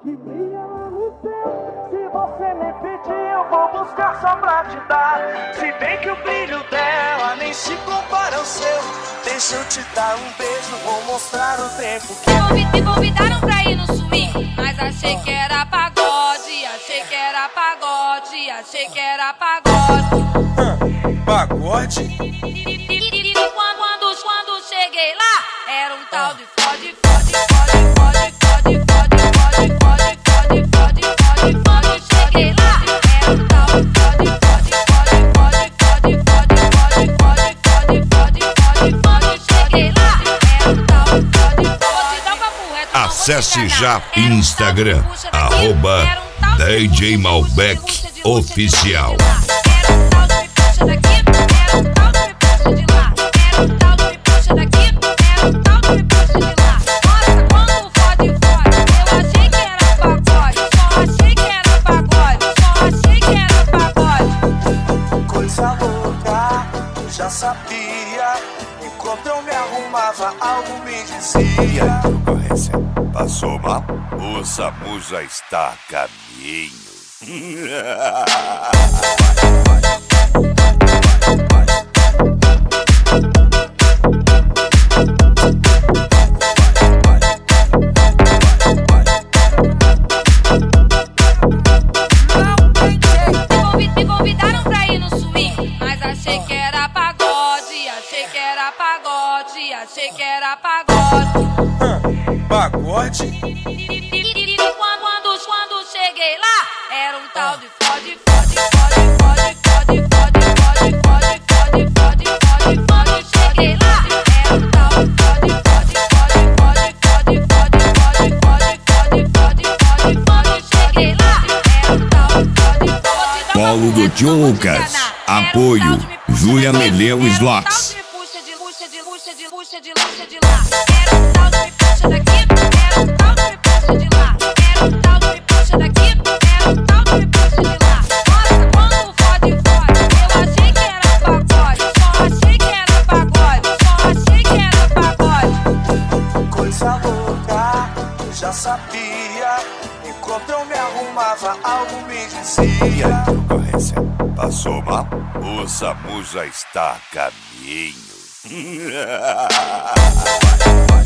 queria lá no céu. Se você me pedir, eu vou buscar só pra te dar. Se bem que o brilho dela nem se compara ao seu. Deixa eu te dar um beijo, vou mostrar o tempo que Me convidaram pra ir no swing, mas achei que era pagode. Achei que era pagode, achei que era pagode. Pagode? E quando cheguei lá, era um tal de fode, fode, fode, fode, fode, fode, fode, fode, fode, fode, fode, fode. Cheguei lá, era um tal de fode, fode, fode, fode, fode, fode, fode, fode, fode, fode, fode. Cheguei lá, era um tal de fode, fode. Dá um papo reto, não vou te Acesse enganar. já Era um tal de Instagram, puxa daqui, @DJ era um tal de puxa de Malbec puxa de Oficial. lá. Era um tal de puxa daqui, era um tal de puxa de lá. Era um tal de puxa daqui, era um tal de puxa de lá. Nossa, quando fode, eu achei que era pagode. Só achei que era pagode, só achei que era pagode. coisa louca, eu já sabia. Enquanto eu me arrumava, algo me E dizia. aí, concorrência? Passou mal? O SAMU já está a caminho. Me convidaram pra ir no swing, mas achei que era pagode. Achei que era pagode, achei que era pagode. Pagode? E quando cheguei lá, era um tal de fode, fode, fode, fode, fode, fode, fode, fode, fode, fode, fode, fode. Cheguei lá, era um tal de fode, fode, fode, fode, fode, fode, fode, fode, fode, fode, fode. Cheguei lá, era um tal de fode, fode. Paulo do Tio Lucas. Apoio Júlia Meleu Slots. Puxa de puxa de puxa de puxa de puxa de lá. Era um tal de puxa daqui, era um tal de puxa de lá. Era um tal de puxa daqui, era um tal de puxa de lá. Nossa, quando fode, eu achei que era pagode. Só achei que era pagode, só achei que era pagode. Coisa louca, eu já sabia. Enquanto eu me arrumava, algo me E aí, dizia. concorrência? Passou mal? O SAMU já está a caminho.